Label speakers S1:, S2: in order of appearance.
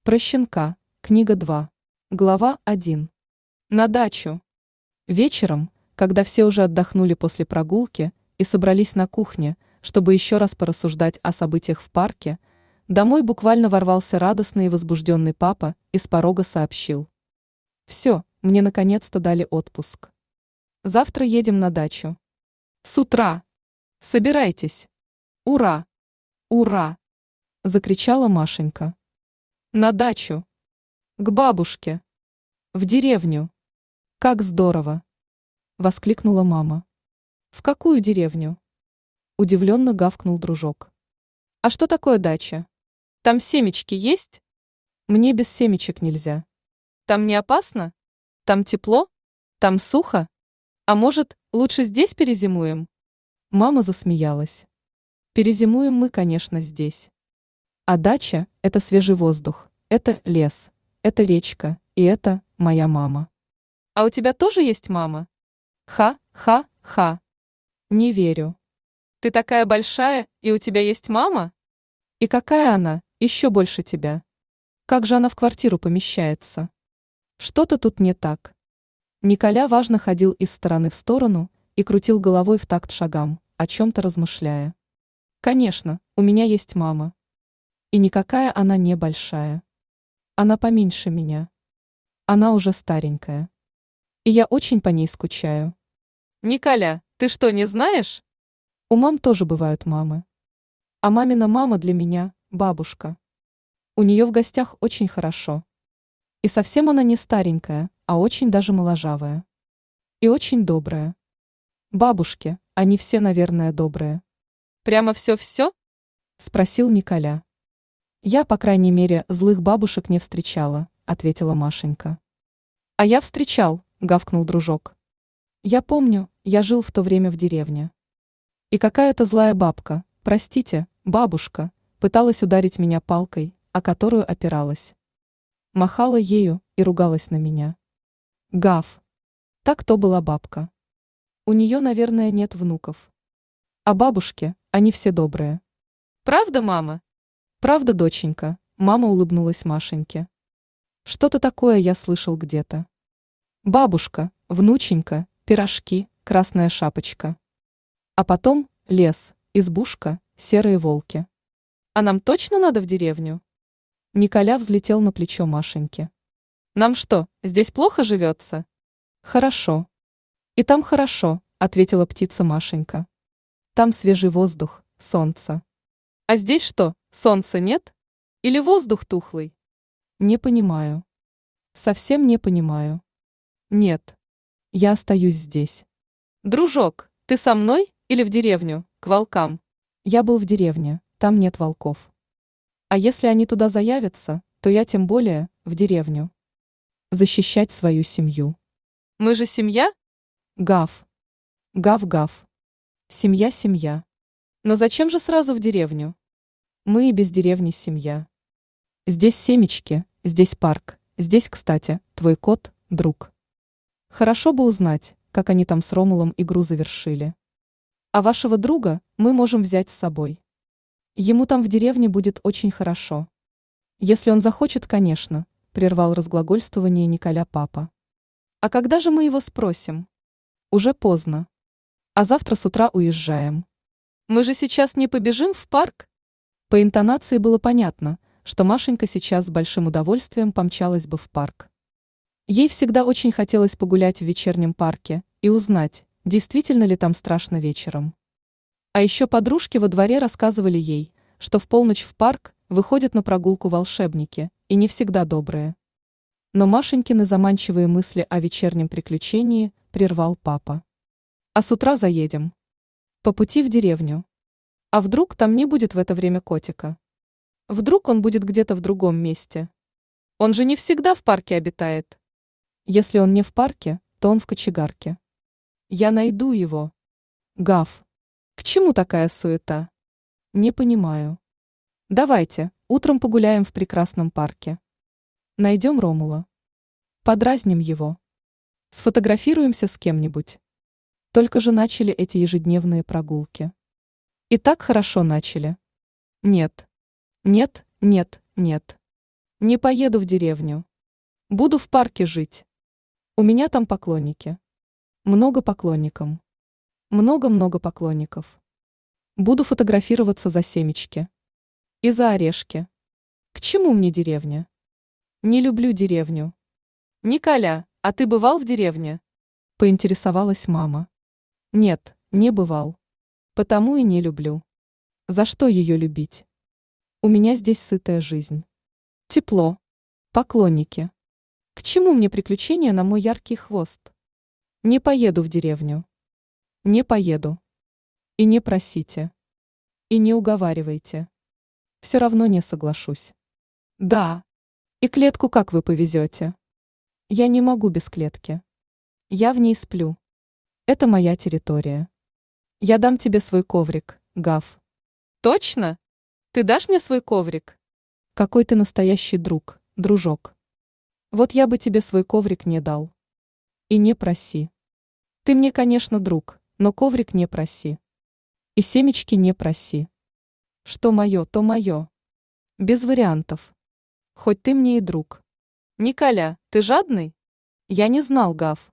S1: Про щенка. Книга 2. Глава 1. На дачу. Вечером, когда все уже отдохнули после прогулки и собрались на кухне, чтобы еще раз порассуждать о событиях в парке, домой буквально ворвался радостный и возбужденный папа и с порога сообщил. «Все, мне наконец-то дали отпуск. Завтра едем на дачу. С утра. Собирайтесь. Ура! Ура!» – закричала Машенька. «На дачу. К бабушке. В деревню. Как здорово!» – воскликнула мама. «В какую деревню?» – удивленно гавкнул дружок. «А что такое дача? Там семечки есть? Мне без семечек нельзя. Там не опасно? Там тепло? Там сухо? А может, лучше здесь перезимуем?» Мама засмеялась. «Перезимуем мы, конечно, здесь. А дача – это свежий воздух, это лес, это речка, и это моя мама». «А у тебя тоже есть мама?» «Ха-ха-ха. Не верю. Ты такая большая, и у тебя есть мама? И какая она, еще больше тебя? Как же она в квартиру помещается? Что-то тут не так». Николя важно ходил из стороны в сторону и крутил головой в такт шагам, о чем-то размышляя. «Конечно, у меня есть мама. И никакая она не большая. Она поменьше меня. Она уже старенькая. И я очень по ней скучаю». «Николя, ты что, не знаешь? У мам тоже бывают мамы. А мамина мама для меня – бабушка. У нее в гостях очень хорошо. И совсем она не старенькая, а очень даже моложавая. И очень добрая. Бабушки, они все, наверное, добрые». «Прямо все-все?» – спросил Николя. «Я, по крайней мере, злых бабушек не встречала», – ответила Машенька. «А я встречал», – гавкнул дружок. «Я помню, я жил в то время в деревне. И какая-то злая бабка, простите, бабушка, пыталась ударить меня палкой, о которую опиралась. Махала ею и ругалась на меня. Гав. Так то была бабка. У нее, наверное, нет внуков. А бабушки, они все добрые». «Правда, мама?» «Правда, доченька», – мама улыбнулась Машеньке. «Что-то такое я слышал где-то. Бабушка, внученька, пирожки, красная шапочка. А потом лес, избушка, серые волки. А нам точно надо в деревню?» Николя взлетел на плечо Машеньки. «Нам что, здесь плохо живется?» «Хорошо. И там хорошо», – ответила птица Машенька. «Там свежий воздух, солнце. А здесь что, солнца нет? Или воздух тухлый?» «Не понимаю. Совсем не понимаю. Нет. Я остаюсь здесь». «Дружок, ты со мной или в деревню, к волкам?» «Я был в деревне, там нет волков. А если они туда заявятся, то я тем более в деревню. Защищать свою семью». «Мы же семья?» «Гав. Гав-гав. Семья-семья. Но зачем же сразу в деревню? Мы и без деревни семья. Здесь семечки, здесь парк, здесь, кстати, твой кот, друг. Хорошо бы узнать, как они там с Ромулом игру завершили. А вашего друга мы можем взять с собой. Ему там в деревне будет очень хорошо. Если он захочет, конечно», – прервал разглагольствование Николя папа. «А когда же мы его спросим?» «Уже поздно. А завтра с утра уезжаем». «Мы же сейчас не побежим в парк?» По интонации было понятно, что Машенька сейчас с большим удовольствием помчалась бы в парк. Ей всегда очень хотелось погулять в вечернем парке и узнать, действительно ли там страшно вечером. А еще подружки во дворе рассказывали ей, что в полночь в парк выходят на прогулку волшебники, и не всегда добрые. Но Машенькины заманчивые мысли о вечернем приключении прервал папа. «А с утра заедем. По пути в деревню. А вдруг там не будет в это время котика? Вдруг он будет где-то в другом месте? Он же не всегда в парке обитает. Если он не в парке, то он в кочегарке. Я найду его. Гав. К чему такая суета? Не понимаю. Давайте, утром погуляем в прекрасном парке. Найдем Ромула. Подразним его. Сфотографируемся с кем-нибудь. Только же начали эти ежедневные прогулки. И так хорошо начали. Нет. Нет, нет, нет. Не поеду в деревню. Буду в парке жить. У меня там поклонники. Много поклонникам. Много-много поклонников. Буду фотографироваться за семечки. И за орешки. К чему мне деревня? Не люблю деревню. Николя, а ты бывал в деревне? Поинтересовалась мама. Нет, не бывал. Потому и не люблю. За что ее любить? У меня здесь сытая жизнь. Тепло. Поклонники. К чему мне приключения на мой яркий хвост? Не поеду в деревню. Не поеду. И не просите. И не уговаривайте. Все равно не соглашусь. Да. И клетку как вы повезете? Я не могу без клетки. Я в ней сплю. Это моя территория. Я дам тебе свой коврик, Гав. Точно? Ты дашь мне свой коврик? Какой ты настоящий друг, дружок. Вот я бы тебе свой коврик не дал. И не проси. Ты мне, конечно, друг, но коврик не проси. И семечки не проси. Что мое, то мое. Без вариантов. Хоть ты мне и друг. Николя, ты жадный? Я не знал, Гав.